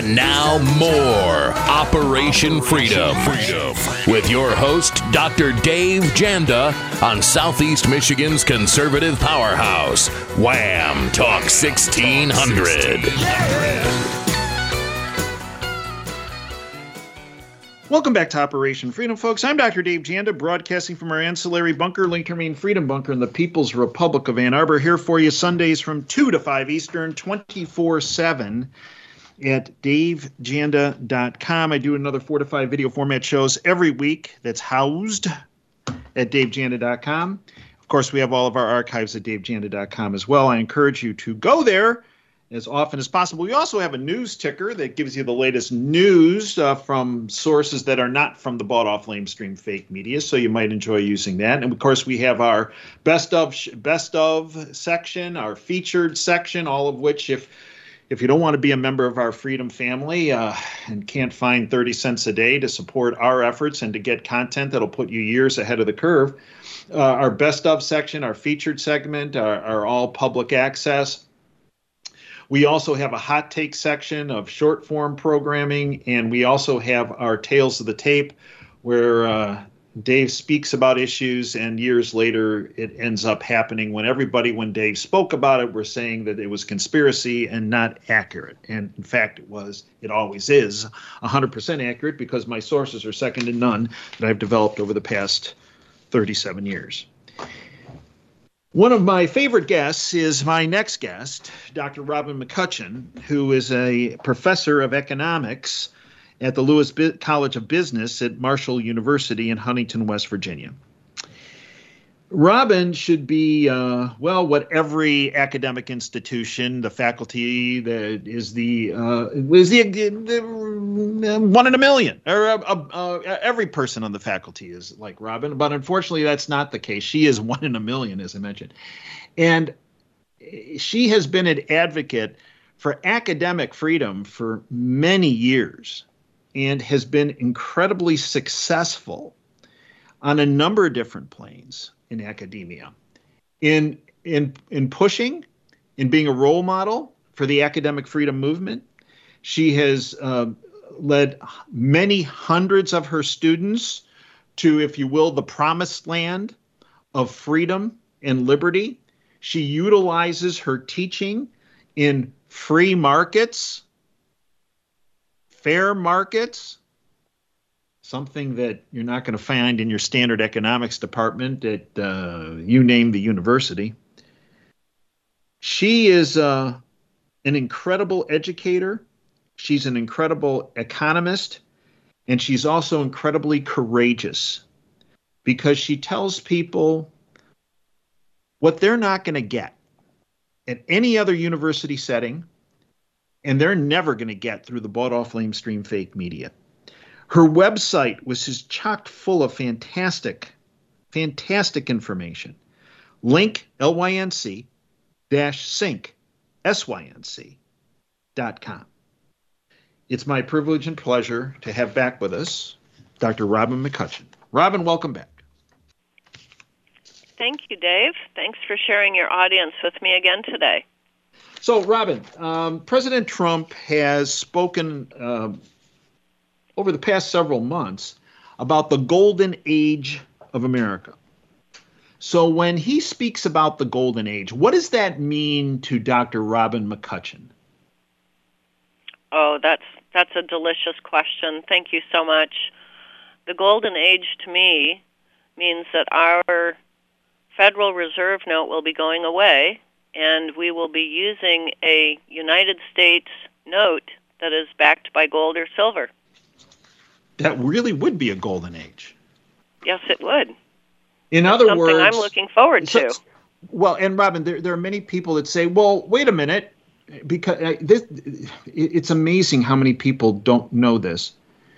And now more Operation Freedom. With your host, Dr. Dave Janda, on Southeast Michigan's conservative powerhouse, Wham Talk 1600. Welcome back to Operation Freedom, folks. I'm Dr. Dave Janda, broadcasting from our ancillary bunker, Lincoln Freedom Bunker in the People's Republic of Ann Arbor, here for you Sundays from 2 to 5 Eastern, 24/7 at davejanda.com. I do another 4 to 5 video format shows every week that's housed at davejanda.com. Of course, we have all of our archives at davejanda.com as well. I encourage you to go there as often as possible. We also have a news ticker that gives you the latest news from sources that are not from the bought-off lamestream fake media, so you might enjoy using that. And, of course, we have our best of section, our featured section, all of which, if you don't want to be a member of our Freedom family and can't find 30 cents a day to support our efforts and to get content that'll put you years ahead of the curve, our best of section, our featured segment are all public access. We also have a hot take section of short form programming, and we also have our Tales of the Tape, where Dave speaks about issues, and years later it ends up happening when Dave spoke about it, we're saying that it was conspiracy and not accurate. And in fact, it always is 100% accurate, because my sources are second to none that I've developed over the past 37 years. One of my favorite guests is my next guest, Dr. Robin McCutcheon, who is a professor of economics at the Lewis College of Business at Marshall University in Huntington, West Virginia. Robin should be, what every academic institution, the faculty that is the 1 in a million, or every person on the faculty is like Robin. But unfortunately, that's not the case. She is 1 in a million, as I mentioned. And she has been an advocate for academic freedom for many years and has been incredibly successful on a number of different planes in academia, in pushing, in being a role model for the academic freedom movement. She has led many hundreds of her students to, if you will, the promised land of freedom and liberty. She utilizes her teaching in free markets, fair markets, something that you're not going to find in your standard economics department at you name the university. She is an incredible educator. She's an incredible economist, and she's also incredibly courageous, because she tells people what they're not going to get at any other university setting, and they're never going to get through the bought-off lamestream fake media. Her website was just chock full of fantastic information. Link, LYNC, -sync, SYNC.com. It's my privilege and pleasure to have back with us Dr. Robin McCutcheon. Robin, welcome back. Thank you, Dave. Thanks for sharing your audience with me again today. So, Robin, President Trump has spoken over the past several months about the golden age of America. So when he speaks about the golden age, what does that mean to Dr. Robin McCutcheon? Oh, that's a delicious question. Thank you so much. The golden age to me means that our Federal Reserve note will be going away, and we will be using a United States note that is backed by gold or silver. That really would be a golden age. Yes, it would. In other words, something I'm looking forward to. Well, and Robin, there are many people that say, well, wait a minute, because it's amazing how many people don't know this.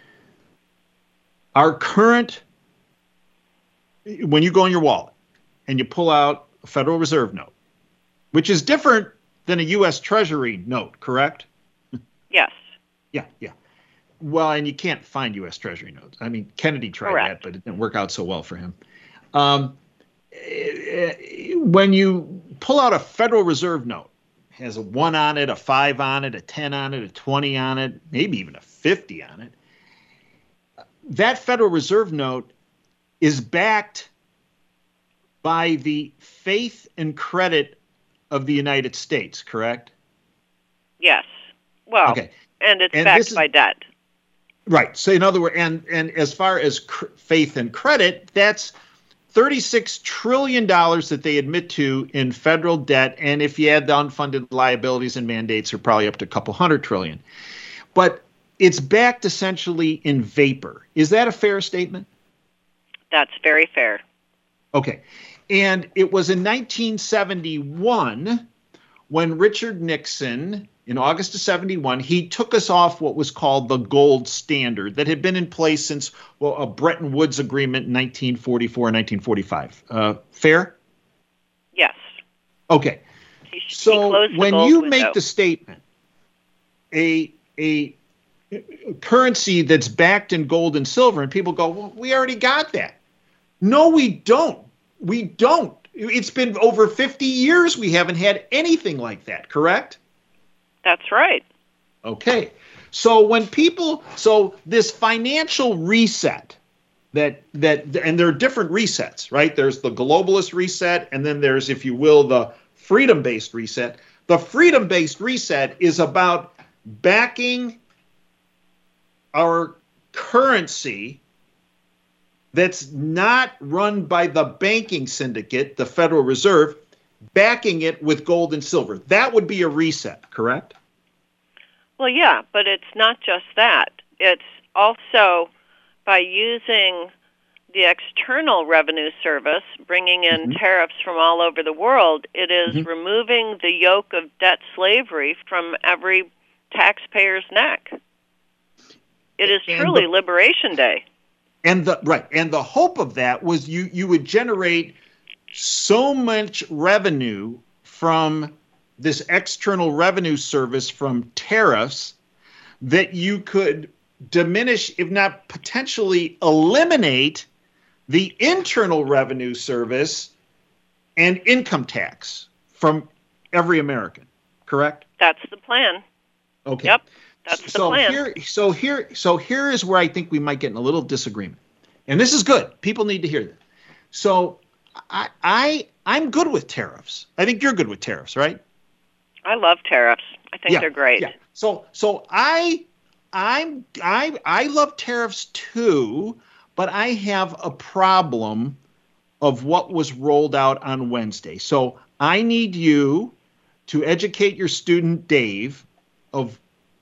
Our current, when you go in your wallet and you pull out a Federal Reserve note, which is different than a U.S. Treasury note, correct? Yes. Yeah. Well, and you can't find U.S. Treasury notes. I mean, Kennedy tried Correct. that, but it didn't work out so well for him. When you pull out a Federal Reserve note, has a 1 on it, a 5 on it, a 10 on it, a 20 on it, maybe even a 50 on it. That Federal Reserve note is backed by the faith and credit of the United States, correct? Yes. Well, okay. And it's backed by debt. Right. So in other words, and as far as faith and credit, that's $36 trillion that they admit to in federal debt. And if you add the unfunded liabilities and mandates, are probably up to a couple $100 trillion. But it's backed essentially in vapor. Is that a fair statement? That's very fair. Okay. And it was in 1971 when Richard Nixon, in August of 71, he took us off what was called the gold standard that had been in place since a Bretton Woods agreement in 1944 and 1945. Fair? Yes. Okay. So when you make the statement, a currency that's backed in gold and silver, and people go, well, we already got that. No, we don't. We don't. It's been over 50 years we haven't had anything like that, correct? That's right. Okay. So this financial reset and there are different resets, right? There's the globalist reset, and then there's, if you will, the freedom-based reset. The freedom-based reset is about backing our currency that's not run by the banking syndicate, the Federal Reserve, backing it with gold and silver. That would be a reset, correct? Well, yeah, but it's not just that. It's also by using the External Revenue Service, bringing in tariffs from all over the world, it is removing the yoke of debt slavery from every taxpayer's neck. It is truly Liberation Day. And the hope of that was you would generate so much revenue from this External Revenue Service from tariffs that you could diminish, if not potentially eliminate, the Internal Revenue Service and income tax from every American. Correct? That's the plan. Okay. Yep. That's the plan. Here is where I think we might get in a little disagreement. And this is good. People need to hear that. So I'm good with tariffs. I think you're good with tariffs, right? I love tariffs. I think they're great. Yeah. So I love tariffs too, but I have a problem of what was rolled out on Wednesday. So I need you to educate your student Dave of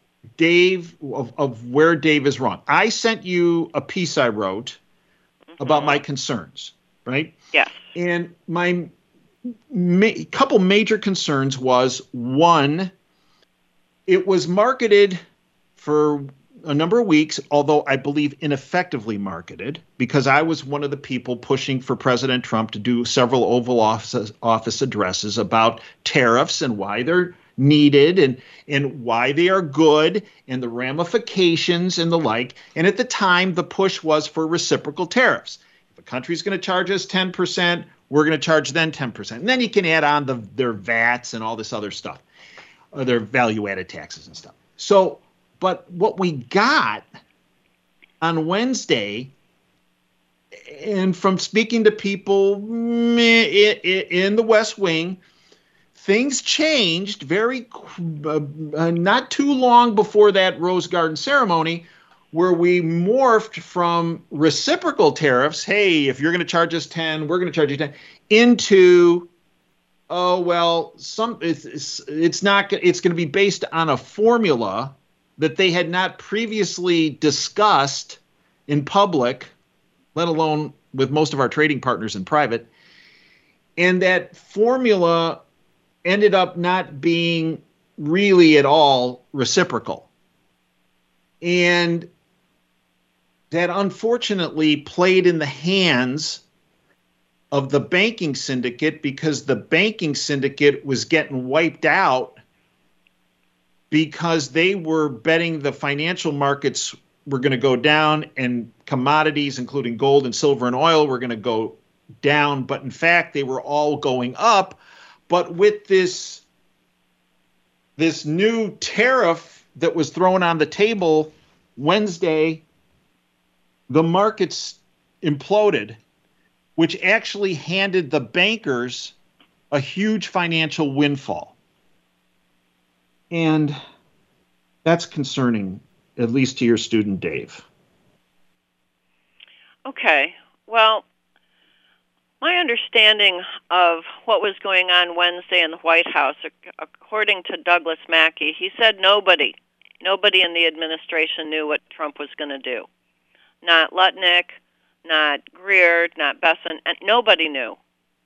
where Dave is wrong. I sent you a piece I wrote about my concerns, right? Yes. And my couple major concerns was, one, it was marketed for a number of weeks, although I believe ineffectively marketed, because I was one of the people pushing for President Trump to do several Oval Office addresses about tariffs and why they're needed and why they are good and the ramifications and the like. And at the time, the push was for reciprocal tariffs. If a country's going to charge us 10%, we're going to charge them 10%. And then you can add on their VATs and all this other stuff, or their value-added taxes and stuff. So, but what we got on Wednesday, and from speaking to people in the West Wing, things changed very not too long before that Rose Garden ceremony, where we morphed from reciprocal tariffs, hey, if you're going to charge us 10, we're going to charge you 10, into, oh, well, it's going to be based on a formula that they had not previously discussed in public, let alone with most of our trading partners in private. And that formula ended up not being really at all reciprocal. And that unfortunately played in the hands of the banking syndicate, because the banking syndicate was getting wiped out because they were betting the financial markets were going to go down and commodities, including gold and silver and oil, were going to go down. But in fact, they were all going up. But with this this new tariff that was thrown on the table Wednesday, the markets imploded, which actually handed the bankers a huge financial windfall. And that's concerning, at least to your student, Dave. Okay. Well, my understanding of what was going on Wednesday in the White House, according to Douglas Mackey, he said nobody in the administration knew what Trump was going to do. Not Lutnick, not Greer, not Besson, and nobody knew.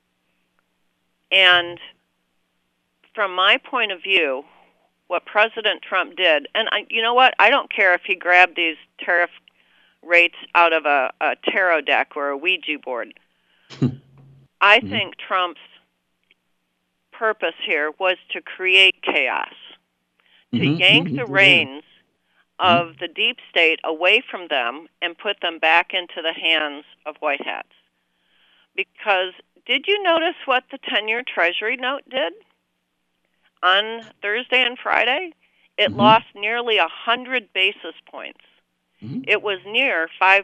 And from my point of view, what President Trump did, and you know what? I don't care if he grabbed these tariff rates out of a tarot deck or a Ouija board. I think Trump's purpose here was to create chaos, to yank the reins of the deep state away from them and put them back into the hands of white hats. Because did you notice what the 10-year Treasury note did on Thursday and Friday? It lost nearly 100 basis points. It was near 5%.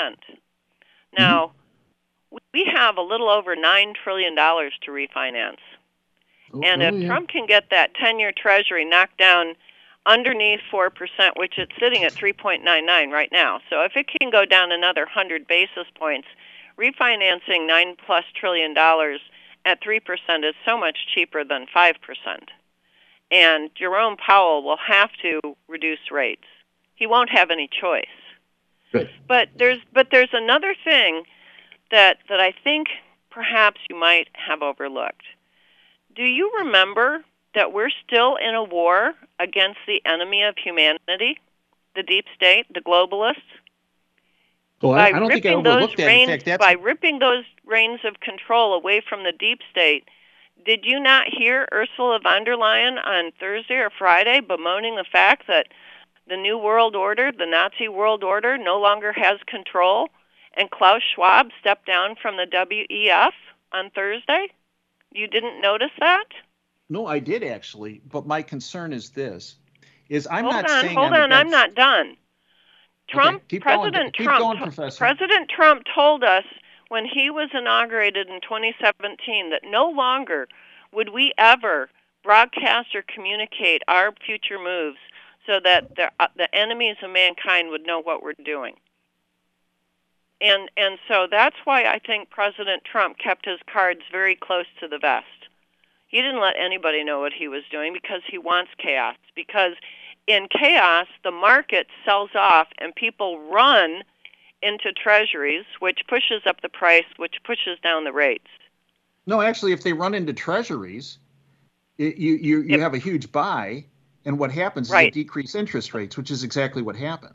Now, we have a little over $9 trillion to refinance. And if Trump can get that 10-year Treasury knocked down underneath 4%, which it's sitting at 3.99 right now. So if it can go down another 100 basis points, refinancing $9+ trillion at 3% is so much cheaper than 5%. And Jerome Powell will have to reduce rates. He won't have any choice. Good. But there's another thing that I think perhaps you might have overlooked. Do you remember that we're still in a war against the enemy of humanity, the deep state, the globalists? Well, I don't think I overlooked that. In fact, by ripping those reins of control away from the deep state, did you not hear Ursula von der Leyen on Thursday or Friday bemoaning the fact that the New World Order, the Nazi World Order, no longer has control? And Klaus Schwab stepped down from the WEF on Thursday? You didn't notice that? No, I did actually. But my concern is this: I'm Hold not on, saying hold on. I'm not done. President Trump told us when he was inaugurated in 2017 that no longer would we ever broadcast or communicate our future moves so that the enemies of mankind would know what we're doing. And so that's why I think President Trump kept his cards very close to the vest. He didn't let anybody know what he was doing because he wants chaos. Because in chaos, the market sells off and people run into treasuries, which pushes up the price, which pushes down the rates. No, actually, if they run into treasuries, you have a huge buy, and what happens is it decreases interest rates, which is exactly what happened.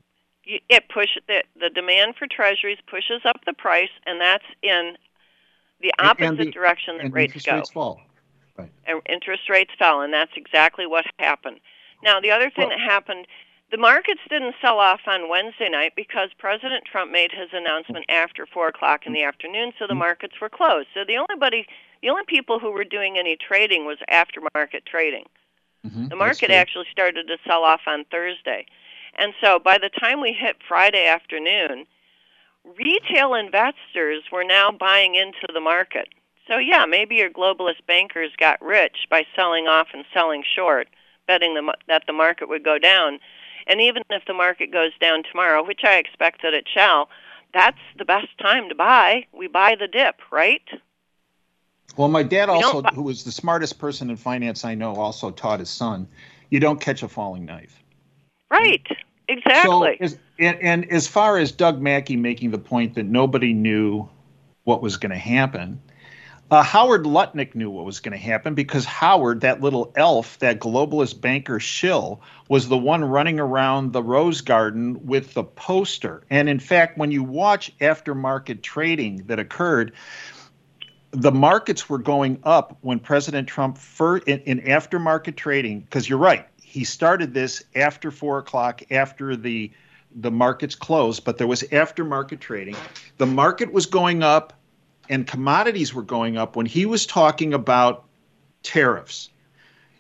The demand for treasuries pushes up the price, and that's in the opposite direction that rates interest go. Rates fall. Right. And interest rates fell, and that's exactly what happened. Now, the other thing that happened, the markets didn't sell off on Wednesday night because President Trump made his announcement after 4 o'clock in the afternoon, so the markets were closed. So the only people who were doing any trading was aftermarket trading. The market actually started to sell off on Thursday. And so by the time we hit Friday afternoon, retail investors were now buying into the market. So yeah, maybe your globalist bankers got rich by selling off and selling short, betting that the market would go down. And even if the market goes down tomorrow, which I expect that it shall, that's the best time to buy. We buy the dip, right? Well, my dad also, who was the smartest person in finance I know, also taught his son, you don't catch a falling knife. Right, exactly. So, and as far as Doug Mackey making the point that nobody knew what was going to happen, Howard Lutnick knew what was going to happen because Howard, that little elf, that globalist banker shill, was the one running around the Rose Garden with the poster. And in fact, when you watch aftermarket trading that occurred, the markets were going up when President Trump in aftermarket trading, because you're right, he started this after 4 o'clock, after the markets closed, but there was aftermarket trading. The market was going up and commodities were going up when he was talking about tariffs.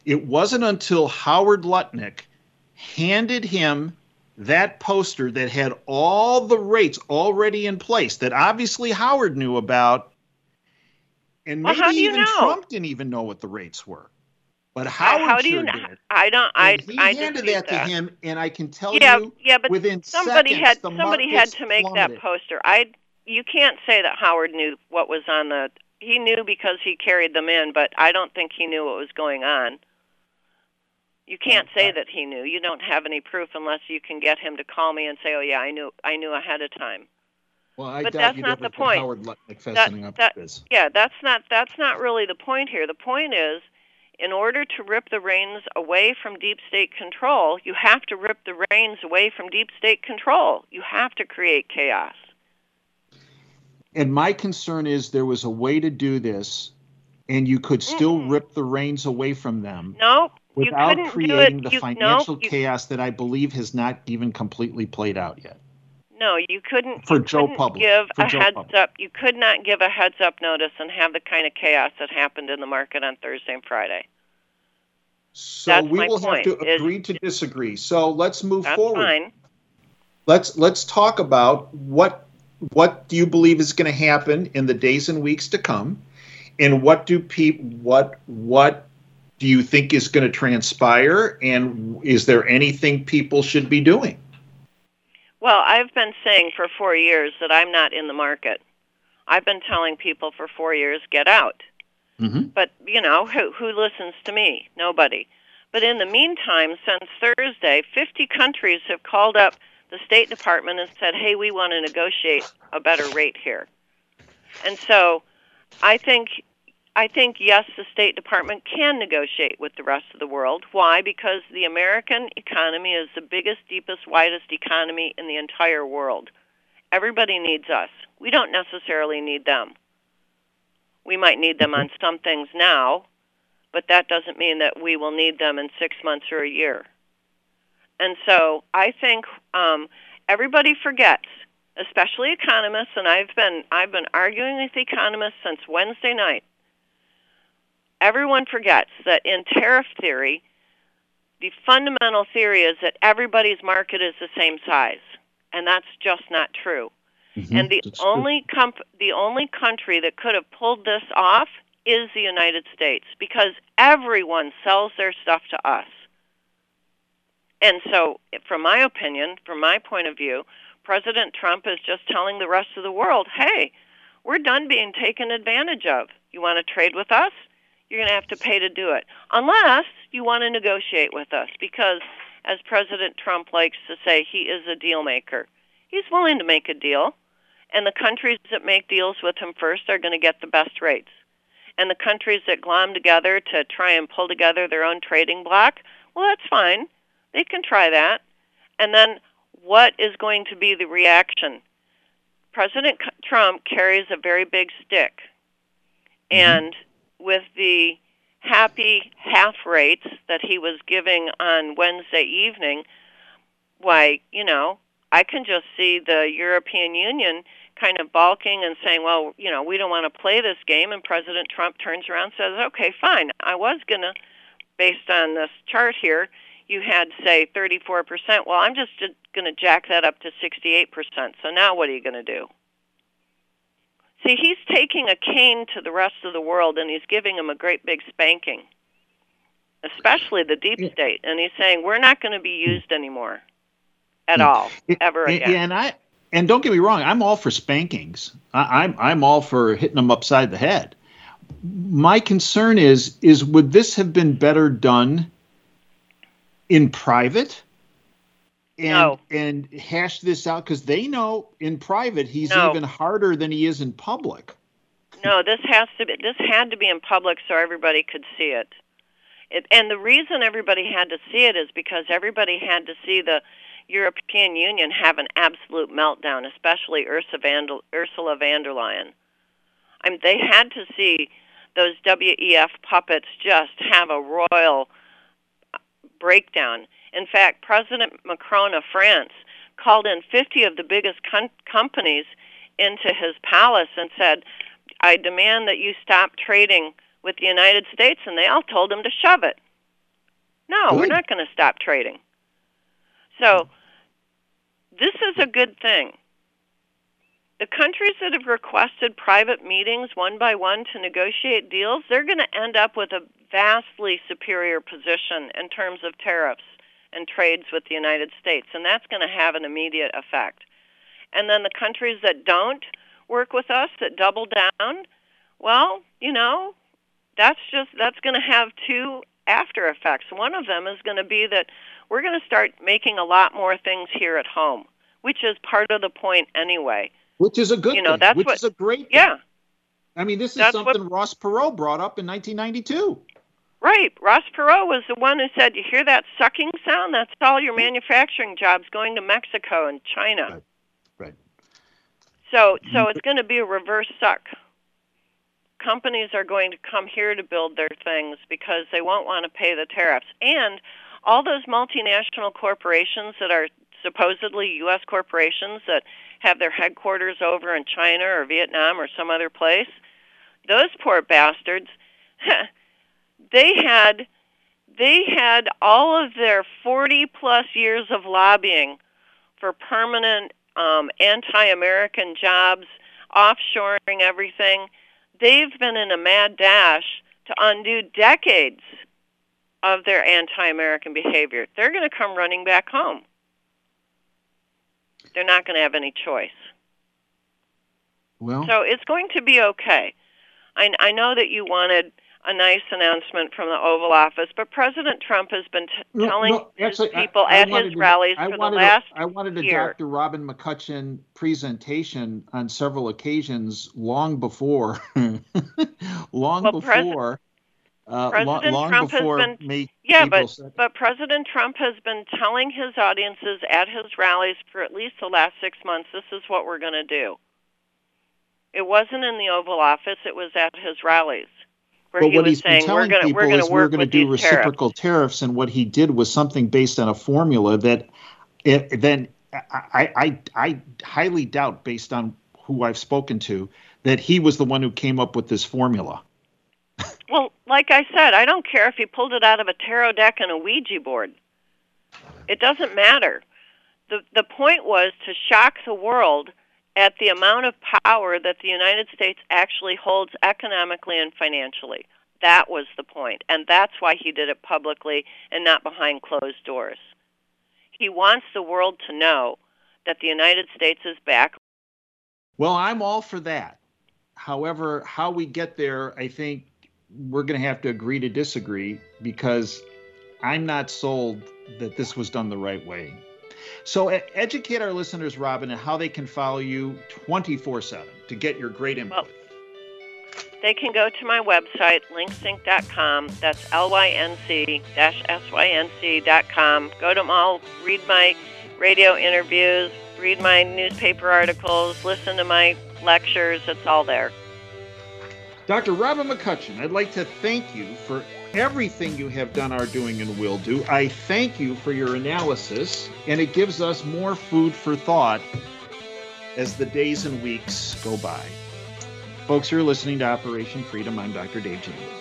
It wasn't until Howard Lutnick handed him that poster that had all the rates already in place that obviously Howard knew about, and maybe even Trump didn't even know what the rates were. But Howard sure did. He handed that to him, and I can tell you, but within somebody seconds, somebody had to make plummeted. that poster. You can't say that Howard knew what was on the. He knew because he carried them in, but I don't think he knew what was going on. You can't say that he knew. You don't have any proof unless you can get him to call me and say, "Oh yeah, I knew ahead of time." Well, but that's not the point. Howard Lutnick fessing up to this. Yeah, that's not really the point here. The point is, in order to rip the reins away from deep state control, you have to rip the reins away from deep state control. You have to create chaos. And my concern is there was a way to do this, and you could still rip the reins away from them. No. Without creating the financial chaos that I believe has not even completely played out yet. No, you couldn't. For Joe Public. Give a heads up. You could not give a heads up notice and have the kind of chaos that happened in the market on Thursday and Friday. So that's we will have to agree to disagree. So let's move forward. Fine. Let's talk about what do you believe is going to happen in the days and weeks to come, and what do you think is going to transpire, and is there anything people should be doing? Well, I've been saying for 4 years that I'm not in the market. I've been telling people for 4 years, get out. Mm-hmm. But, who listens to me? Nobody. But in the meantime, since Thursday, 50 countries have called up the State Department and said, hey, we want to negotiate a better rate here. And so I think, yes, the State Department can negotiate with the rest of the world. Why? Because the American economy is the biggest, deepest, widest economy in the entire world. Everybody needs us. We don't necessarily need them. We might need them on some things now, but that doesn't mean that we will need them in 6 months or a year. And so I think everybody forgets, especially economists, and I've been arguing with economists since Wednesday night. Everyone forgets that in tariff theory, the fundamental theory is that everybody's market is the same size, and that's just not true. Mm-hmm. And the only country that could have pulled this off is the United States, because everyone sells their stuff to us. And so, from my opinion, from my point of view, President Trump is just telling the rest of the world, hey, we're done being taken advantage of. You want to trade with us? You're going to have to pay to do it, unless you want to negotiate with us, because, as President Trump likes to say, he is a deal maker. He's willing to make a deal, and the countries that make deals with him first are going to get the best rates. And the countries that glom together to try and pull together their own trading bloc, well, that's fine. They can try that. And then what is going to be the reaction? President Trump carries a very big stick. And with the happy half rates that he was giving on Wednesday evening, why, I can just see the European Union kind of balking and saying, well, we don't want to play this game. And President Trump turns around and says, okay, fine. I was going to, based on this chart here, you had, say, 34%. Well, I'm just going to jack that up to 68%. So now what are you going to do? See, he's taking a cane to the rest of the world, and he's giving them a great big spanking, especially the deep state. And he's saying, we're not going to be used anymore at all, ever again. And don't get me wrong, I'm all for spankings. I'm all for hitting them upside the head. My concern is would this have been better done in private and hash this out? Because they know in private he's even harder than he is in public. No, this had to be in public so everybody could see it. And the reason everybody had to see it is because everybody had to see the European Union have an absolute meltdown, especially Ursula von der Leyen. They had to see those WEF puppets just have a royal breakdown. In fact, President Macron of France called in 50 of the biggest companies into his palace and said, I demand that you stop trading with the United States, and they all told him to shove it. No, we're not going to stop trading. So this is a good thing. The countries that have requested private meetings one by one to negotiate deals, they're going to end up with a vastly superior position in terms of tariffs and trades with the United States, and that's going to have an immediate effect. And then the countries that don't work with us, that double down, well, that's going to have two after effects. One of them is going to be that we're going to start making a lot more things here at home, which is part of the point anyway. Which is a good thing. Which is a great thing. Yeah. I mean, this is something Ross Perot brought up in 1992. Right. Ross Perot was the one who said, you hear that sucking sound? That's all your manufacturing jobs going to Mexico and China. Right. So it's going to be a reverse suck. Companies are going to come here to build their things because they won't want to pay the tariffs. And all those multinational corporations that are supposedly U.S. corporations that have their headquarters over in China or Vietnam or some other place, those poor bastards, they had all of their 40-plus years of lobbying for permanent anti-American jobs, offshoring everything. They've been in a mad dash to undo decades of their anti-American behavior. They're going to come running back home. They're not going to have any choice. Well, so it's going to be okay. I know that you wanted a nice announcement from the Oval Office, but President Trump has been telling people at his rallies for the last year. I wanted a Dr. Robin McCutcheon presentation on several occasions long before But President Trump has been telling his audiences at his rallies for at least the last 6 months, this is what we're going to do. It wasn't in the Oval Office, it was at his rallies, where he was saying, we're going to do reciprocal tariffs, and what he did was something based on a formula that I highly doubt, based on who I've spoken to, that he was the one who came up with this formula. Well, like I said, I don't care if he pulled it out of a tarot deck and a Ouija board. It doesn't matter. The point was to shock the world at the amount of power that the United States actually holds economically and financially. That was the point, and that's why he did it publicly and not behind closed doors. He wants the world to know that the United States is back. Well, I'm all for that. However, how we get there, I think we're going to have to agree to disagree, because I'm not sold that this was done the right way. So educate our listeners, Robin, on how they can follow you 24/7 to get your great input. Well, they can go to my website, linksync.com. That's lync-sync.com. Go to them all, read my radio interviews, read my newspaper articles, listen to my lectures. It's all there. Dr. Robin McCutcheon, I'd like to thank you for everything you have done, are doing, and will do. I thank you for your analysis, and it gives us more food for thought as the days and weeks go by. Folks, you're listening to Operation Freedom. I'm Dr. Dave Janda.